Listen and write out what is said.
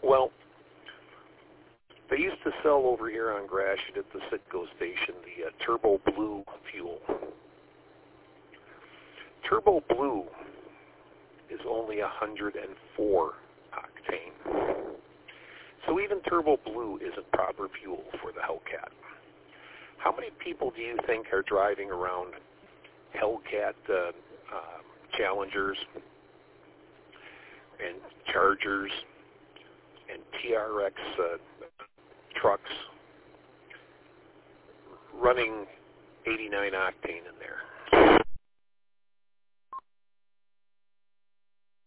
Well, they used to sell over here on Gratiot at the Citgo station the Turbo Blue fuel. Turbo Blue is only 104 octane. So even Turbo Blue isn't proper fuel for the Hellcat. How many people do you think are driving around Hellcat Challengers and Chargers and TRX trucks running 89 octane in there?